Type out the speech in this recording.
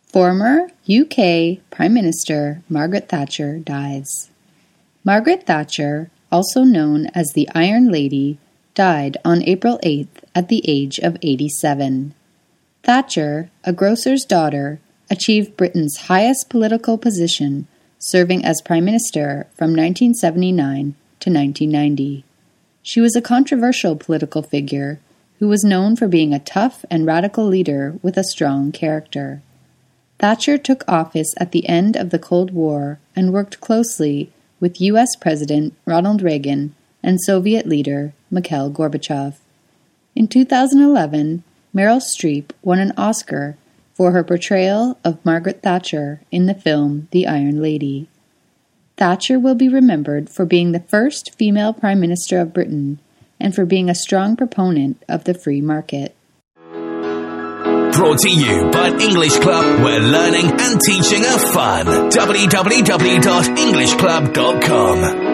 Former UK Prime Minister Margaret Thatcher dies. Margaret Thatcher, also known as the Iron Lady, died on April 8th at the age of 87. Thatcher, a grocer's daughter, achieved Britain's highest political position, serving as Prime Minister from 1979 to 1990. She was a controversial political figure who was known for being a tough and radical leader with a strong character. Thatcher took office at the end of the Cold War and worked closely with U.S. President Ronald Reagan and Soviet leader Mikhail Gorbachev. In 2011, Meryl Streep won an Oscar for her portrayal of Margaret Thatcher in the film The Iron Lady. Thatcher will be remembered for being the first female Prime Minister of Britain and for being a strong proponent of the free market. Brought to you by English Club, where learning and teaching are fun. www.englishclub.com